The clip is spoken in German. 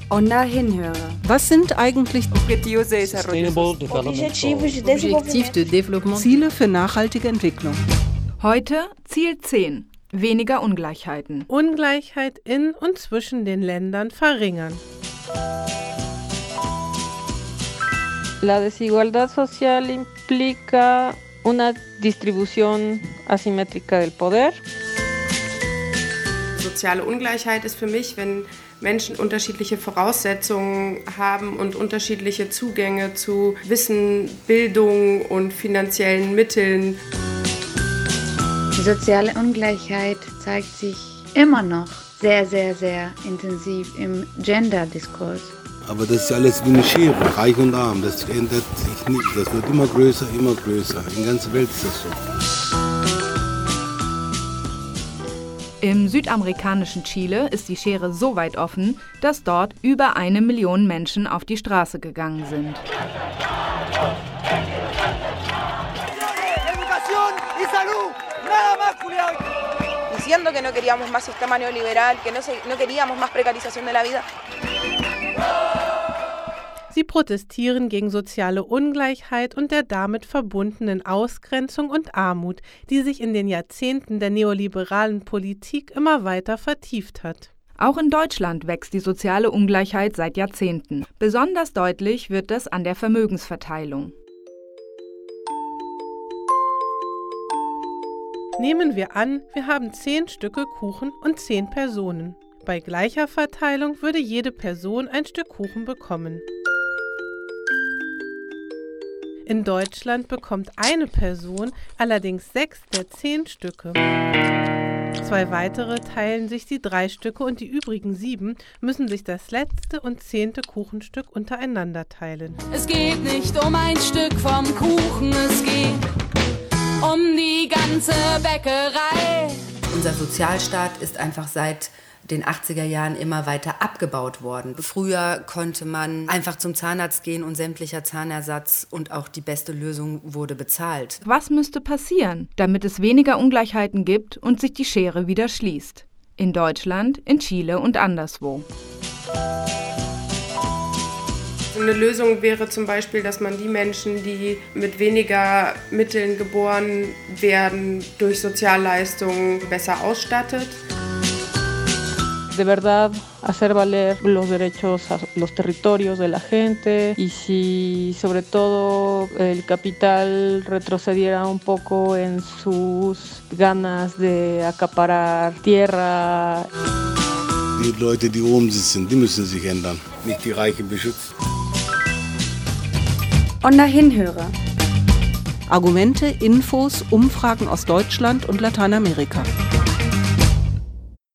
Onda Hinhörer. Was sind eigentlich Objetivos de Desarrollo? Objectif de développement. Ziele für nachhaltige Entwicklung? Heute Ziel 10. Weniger Ungleichheiten. Ungleichheit in und zwischen den Ländern verringern. La desigualdad social implica una distribución asimétrica del poder. Soziale Ungleichheit ist für mich, wenn Menschen unterschiedliche Voraussetzungen haben und unterschiedliche Zugänge zu Wissen, Bildung und finanziellen Mitteln. Die soziale Ungleichheit zeigt sich immer noch sehr, sehr, sehr intensiv im Gender-Diskurs. Aber das ist alles wie eine Schere, reich und arm, das ändert sich nicht, das wird immer größer, immer größer. In der ganzen Welt ist das so. Im südamerikanischen Chile ist die Schere so weit offen, dass dort über 1 Million Menschen auf die Straße gegangen sind. Diciendo que no queríamos más sistema neoliberal, que no queríamos más precarización de la vida. Sie protestieren gegen soziale Ungleichheit und der damit verbundenen Ausgrenzung und Armut, die sich in den Jahrzehnten der neoliberalen Politik immer weiter vertieft hat. Auch in Deutschland wächst die soziale Ungleichheit seit Jahrzehnten. Besonders deutlich wird das an der Vermögensverteilung. Nehmen wir an, wir haben 10 Stücke Kuchen und 10 Personen. Bei gleicher Verteilung würde jede Person ein Stück Kuchen bekommen. In Deutschland bekommt eine Person allerdings 6 der 10 Stücke. 2 weitere teilen sich die 3 Stücke und die übrigen 7 müssen sich das letzte und 10. Kuchenstück untereinander teilen. Es geht nicht um ein Stück vom Kuchen, es geht um die ganze Bäckerei. Unser Sozialstaat ist einfach seit den 80er Jahren immer weiter abgebaut worden. Früher konnte man einfach zum Zahnarzt gehen und sämtlicher Zahnersatz und auch die beste Lösung wurde bezahlt. Was müsste passieren, damit es weniger Ungleichheiten gibt und sich die Schere wieder schließt? In Deutschland, in Chile und anderswo. Eine Lösung wäre zum Beispiel, dass man die Menschen, die mit weniger Mitteln geboren werden, durch Sozialleistungen besser ausstattet. De verdad hacer valer los derechos a los territorios de la gente y si sobre todo el capital retrocediera un poco en sus ganas de acaparar tierra. Die Leute, die oben sitzen, die müssen sich ändern, nicht die Reichen beschützen. Onda Hinhörer. Argumente, Infos, Umfragen aus Deutschland und Lateinamerika.